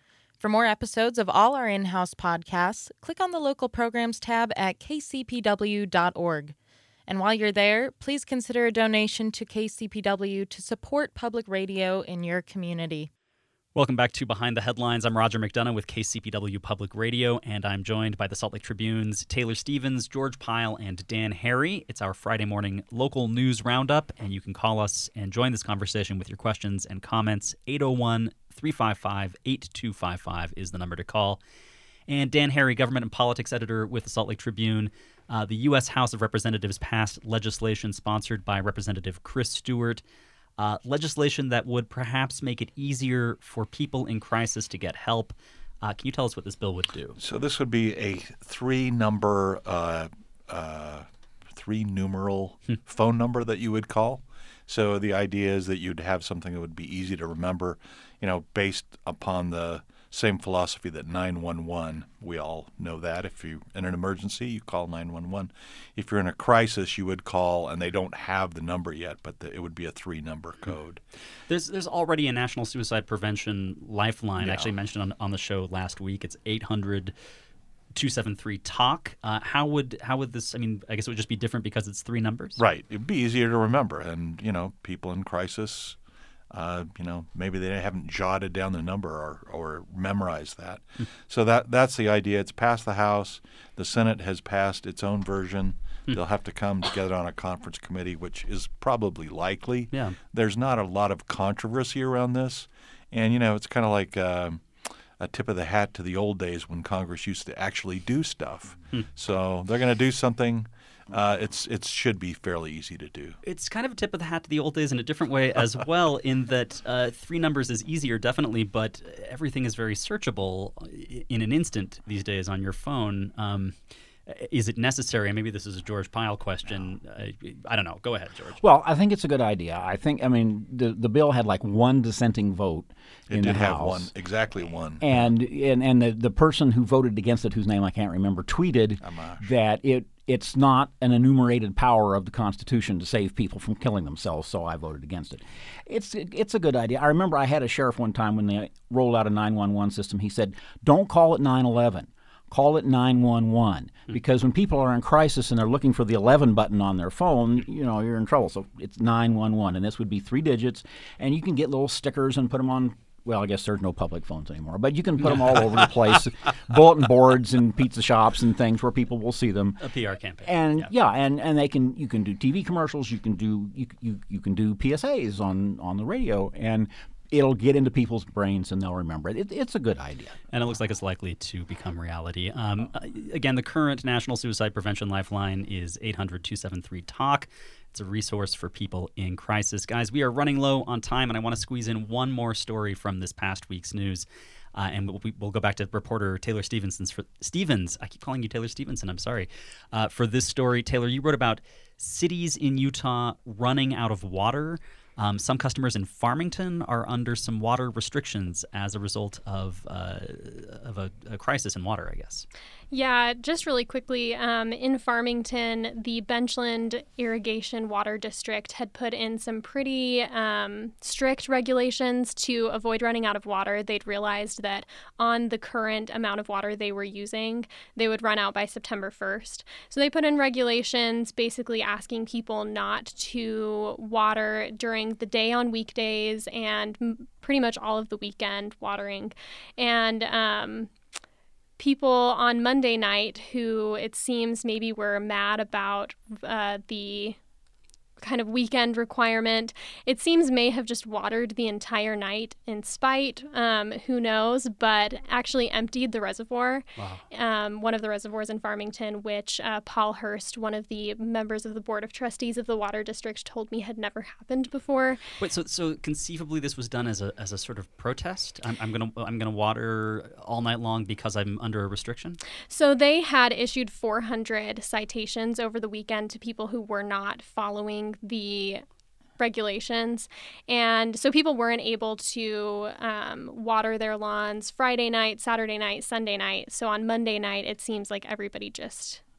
For more episodes of all our in-house podcasts, click on the local programs tab at k c p w dot org. And while you're there, please consider a donation to K C P W to support public radio in your community. Welcome back to Behind the Headlines. I'm Roger McDonough with K C P W Public Radio, and I'm joined by the Salt Lake Tribune's Taylor Stevens, George Pyle, and Dan Harry. It's our Friday morning local news roundup, and you can call us and join this conversation with your questions and comments. eight oh one, three five five, eight two five five is the number to call. And Dan Harry, government and politics editor with the Salt Lake Tribune. Uh, the U S House of Representatives passed legislation sponsored by Representative Chris Stewart. Uh, legislation that would perhaps make it easier for people in crisis to get help. Uh, can you tell us what this bill would do? So this would be a three-number, uh, uh, three-numeral phone number that you would call. So the idea is that you'd have something that would be easy to remember, you know, based upon the same philosophy that nine one one, we all know that. If you're in an emergency, you call nine one one. If you're in a crisis, you would call, and they don't have the number yet, but the, it would be a three-number code. There's there's already a National Suicide Prevention Lifeline, Yeah. actually mentioned on, on the show last week. It's eight hundred, two seven three, talk. Uh, how would how would this, I mean, I guess it would just be different because it's three numbers? Right. It'd be easier to remember. And, you know, people in crisis, uh, you know, maybe they haven't jotted down the number or, or memorized that. Hmm. So that that's the idea. It's passed the House. The Senate has passed its own version. Hmm. They'll have to come together on a conference committee, which is probably likely. Yeah. There's not a lot of controversy around this. And, you know, it's kind of like um, a tip of the hat to the old days when Congress used to actually do stuff. Hmm. So they're going to do something. Uh, it's it should be fairly easy to do. It's kind of a tip of the hat to the old days in a different way as well, in that uh, three numbers is easier, definitely, but everything is very searchable in an instant these days on your phone. Um, is it necessary? Maybe this is a George Pyle question. Uh, I don't know. Go ahead, George. Well, I think it's a good idea. I think, I mean, the the bill had like one dissenting vote It in did the have House. one, exactly one. And and and the, the person who voted against it, whose name I can't remember, tweeted Amash. that it it's not an enumerated power of the Constitution to save people from killing themselves, so I voted against it. It's it's a good idea. I remember I had a sheriff one time when they rolled out a nine one one system. He said, "Don't call it nine one one. Call it nine one one." Because when people are in crisis and they're looking for the eleven button on their phone, you know, you're in trouble. So it's nine one one, and this would be three digits, and you can get little stickers and put them on. Well, I guess there's no public phones anymore, but you can put them all over the place, bulletin boards and pizza shops and things where people will see them. A P R campaign. And Yeah. yeah, and, and they can you can do T V commercials, you can do you you, you can do P S As on, on the radio, and it'll get into people's brains and they'll remember it. it. It's a good idea. And it looks like it's likely to become reality. Um, again, the current National Suicide Prevention Lifeline is eight hundred, two seven three, talk. It's a resource for people in crisis. Guys, we are running low on time, and I want to squeeze in one more story from this past week's news. Uh, and we'll, we'll go back to reporter Taylor Stevenson's for, Stevens. I keep calling you Taylor Stevenson. I'm sorry. Uh, for this story, Taylor, you wrote about cities in Utah running out of water. Um, some customers in Farmington are under some water restrictions as a result of uh, of a, a crisis in water, I guess. Yeah, just really quickly, um, in Farmington, the Benchland Irrigation Water District had put in some pretty um, strict regulations to avoid running out of water. They'd realized that on the current amount of water they were using, they would run out by September first. So they put in regulations basically asking people not to water during the day on weekdays and m- pretty much all of the weekend watering. And um people on Monday night who it seems maybe were mad about uh, the kind of weekend requirement, it seems may have just watered the entire night in spite, um, who knows, but actually emptied the reservoir. Wow. Um, one of the reservoirs in Farmington, which uh, Paul Hurst, one of the members of the Board of Trustees of the Water District, told me had never happened before. Wait, so so conceivably this was done as a as a sort of protest? I'm, I'm gonna I'm gonna water all night long because I'm under a restriction? So they had issued four hundred citations over the weekend to people who were not following the regulations. And so people weren't able to um, water their lawns Friday night, Saturday night, Sunday night. So on Monday night, it seems like everybody just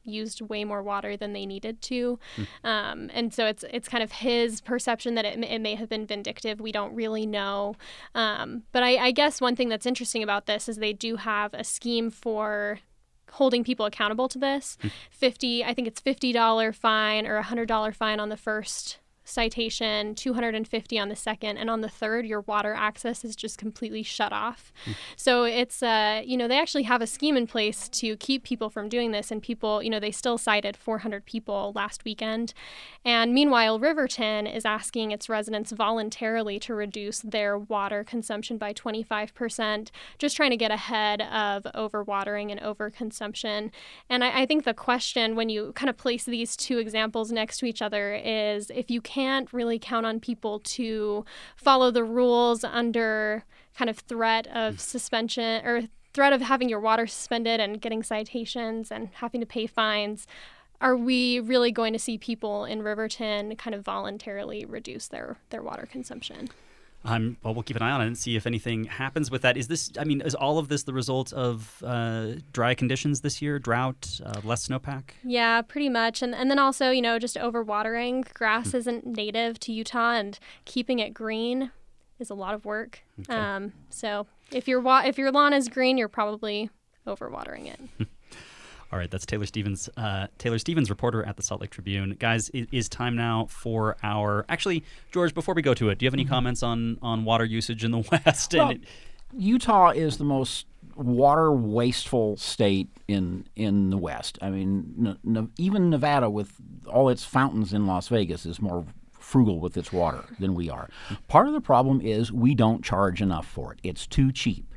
used way more water than they needed to. Mm. Um, and so it's it's kind of his perception that it, it may have been vindictive. We don't really know. Um, but I, I guess one thing that's interesting about this is they do have a scheme for holding people accountable to this. Mm. fifty, I think it's fifty dollars fine or a one hundred dollars fine on the first citation, two hundred fifty on the second, and on the third your water access is just completely shut off. Mm. So it's uh you know, they actually have a scheme in place to keep people from doing this, and people, you know, they still cited four hundred people last weekend. And meanwhile, Riverton is asking its residents voluntarily to reduce their water consumption by twenty-five percent, just trying to get ahead of overwatering and overconsumption. And I, I think the question when you kind of place these two examples next to each other is, if you can't really count on people to follow the rules under kind of threat of suspension or threat of having your water suspended and getting citations and having to pay fines, are we really going to see people in Riverton kind of voluntarily reduce their, their water consumption? Um, well, we'll keep an eye on it and see if anything happens with that. Is this, I mean, is all of this the result of uh, dry conditions this year, drought, uh, less snowpack? Yeah, pretty much. And and then also, you know, just overwatering. Grass hmm. isn't native to Utah, and keeping it green is a lot of work. Okay. Um, so if your wa- if your lawn is green, you're probably overwatering it. All right, that's Taylor Stevens, uh, Taylor Stevens, reporter at the Salt Lake Tribune. Guys, it is time now for our... Actually, George, before we go to it, do you have any mm-hmm. comments on, on water usage in the West? Well, and it, Utah is the most water wasteful state in in the West. I mean, n- n- even Nevada, with all its fountains in Las Vegas, is more frugal with its water than we are. Part of the problem is we don't charge enough for it. It's too cheap.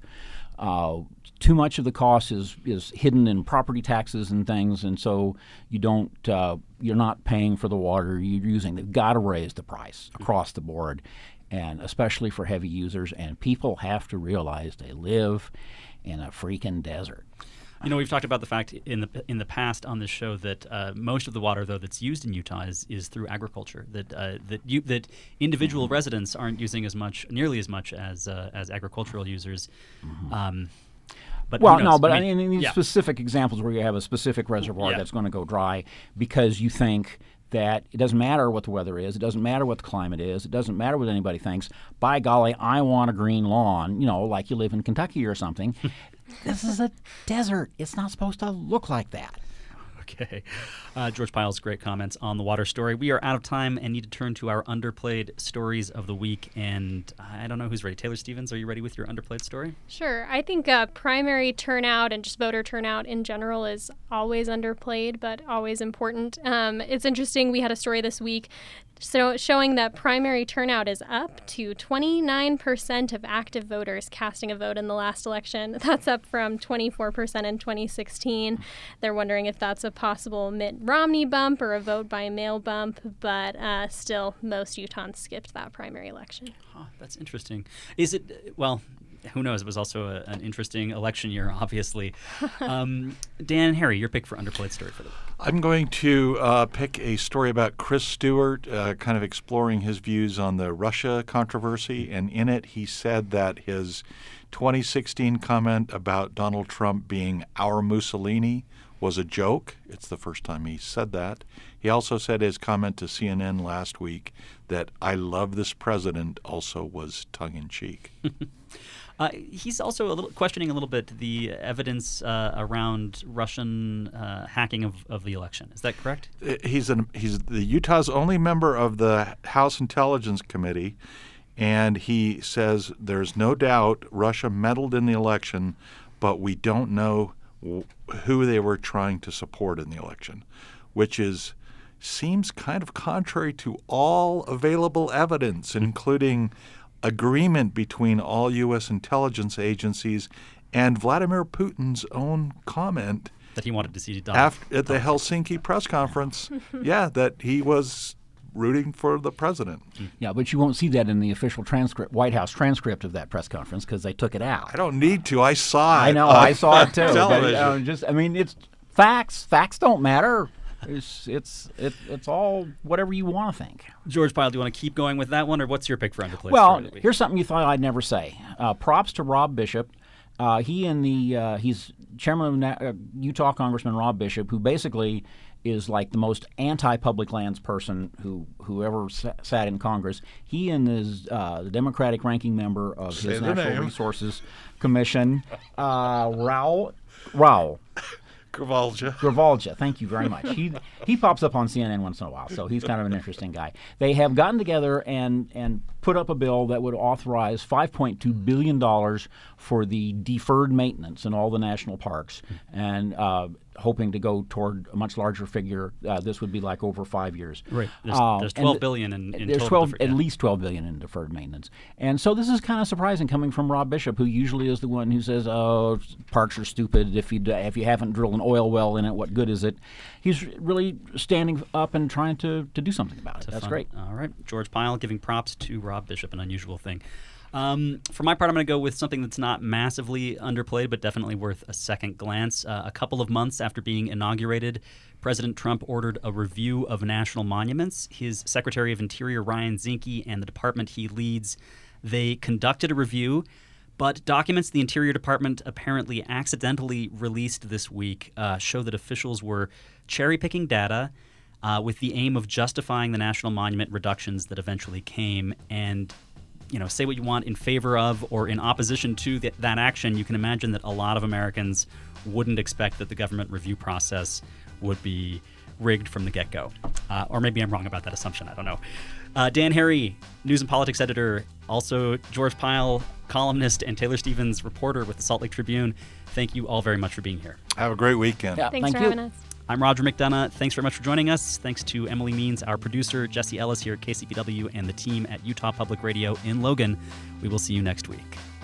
Uh, too much of the cost is, is hidden in property taxes and things, and so you don't uh, you're not paying for the water you're using. They've got to raise the price across the board, and especially for heavy users. And people have to realize they live in a freaking desert. You know, we've talked about the fact in the in the past on this show that uh, most of the water, though, that's used in Utah is, is through agriculture. That uh, that you, that individual mm-hmm. residents aren't using as much, nearly as much as uh, as agricultural users. Mm-hmm. Um, but well, no, but I mean, I mean these yeah. specific examples where you have a specific reservoir yeah. that's going to go dry because you think that it doesn't matter what the weather is, it doesn't matter what the climate is, it doesn't matter what anybody thinks. By golly, I want a green lawn, you know, like you live in Kentucky or something. This is a desert. It's not supposed to look like that. Okay. Uh, George Pyle's great comments on the water story. We are out of time and need to turn to our underplayed stories of the week. And I don't know who's ready. Taylor Stevens, are you ready with your underplayed story? Sure. I think uh, primary turnout and just voter turnout in general is always underplayed, but always important. Um, it's interesting. We had a story this week so showing that primary turnout is up to twenty-nine percent of active voters casting a vote in the last election. That's up from twenty-four percent in twenty sixteen. They're wondering if that's a possible Mitt Romney bump or a vote by mail bump, but uh, still, most Utahns skipped that primary election. Huh, that's interesting. Is it, well, who knows? It was also a, an interesting election year, obviously. Um, Dan and Harry, your pick for underplayed story for the week. I'm going to uh, pick a story about Chris Stewart, uh, kind of exploring his views on the Russia controversy. And in it, he said that his twenty sixteen comment about Donald Trump being our Mussolini was a joke. It's the first time he said that. He also said his comment to C N N last week that I love this president also was tongue-in-cheek. Uh, he's also a little questioning a little bit the evidence uh, around Russian uh, hacking of, of the election. Is that correct? He's an, he's the Utah's only member of the House Intelligence Committee, and he says there's no doubt Russia meddled in the election, but we don't know w- who they were trying to support in the election, which is seems kind of contrary to all available evidence, including agreement between all U S intelligence agencies and Vladimir Putin's own comment that he wanted to see Donald after, at the Helsinki press conference, yeah, that he was rooting for the president. Yeah, but you won't see that in the official transcript, White House transcript of that press conference because they took it out. I don't need to. I saw it. I know. I saw it too. Television. But, uh, just, I mean, it's facts. Facts don't matter. It's it's it, it's all whatever you want to think. George Pyle, do you want to keep going with that one, or what's your pick for underplayed well, story of the week? Here's something you thought I'd never say. Uh, props to Rob Bishop. Uh, he and the uh, he's Chairman of uh, Utah Congressman Rob Bishop, who basically is like the most anti-public lands person who who ever sa- sat in Congress. He and his uh, the Democratic ranking member of Say his the Natural name. Resources Commission, uh, Raul Raul. Gravalja. Gravalja, thank you very much. He he pops up on C N N once in a while, so he's kind of an interesting guy. They have gotten together and and put up a bill that would authorize five point two billion dollars for the deferred maintenance in all the national parks, and uh, hoping to go toward a much larger figure. Uh, this would be like over five years. Right. There's, Uh, there's and twelve th- billion in, in There's total twelve, deferred- at yeah. least twelve billion in deferred maintenance, and so this is kind of surprising coming from Rob Bishop, who usually is the one who says, "Oh, parks are stupid. If you d- if you haven't drilled an oil well in it, what good is it?" He's really standing up and trying to, to do something about it. That's Fun. great. All right. George Pyle giving props to Rob Bishop, an unusual thing. Um, for my part, I'm going to go with something that's not massively underplayed, but definitely worth a second glance. Uh, a couple of months after being inaugurated, President Trump ordered a review of national monuments. His Secretary of Interior, Ryan Zinke, and the department he leads, they conducted a review, but documents the Interior Department apparently accidentally released this week uh, show that officials were cherry-picking data uh, with the aim of justifying the national monument reductions that eventually came. And you know, say what you want in favor of or in opposition to th- that action, you can imagine that a lot of Americans wouldn't expect that the government review process would be rigged from the get-go. Uh, or maybe I'm wrong about that assumption. I don't know. Uh, Dan Harry, news and politics editor, also George Pyle, columnist, and Taylor Stevens, reporter with the Salt Lake Tribune. Thank you all very much for being here. Have a great weekend. Yeah, Thanks thank for you. having us. I'm Roger McDonough. Thanks very much for joining us. Thanks to Emily Means, our producer, Jesse Ellis here at K C P W, and the team at Utah Public Radio in Logan. We will see you next week.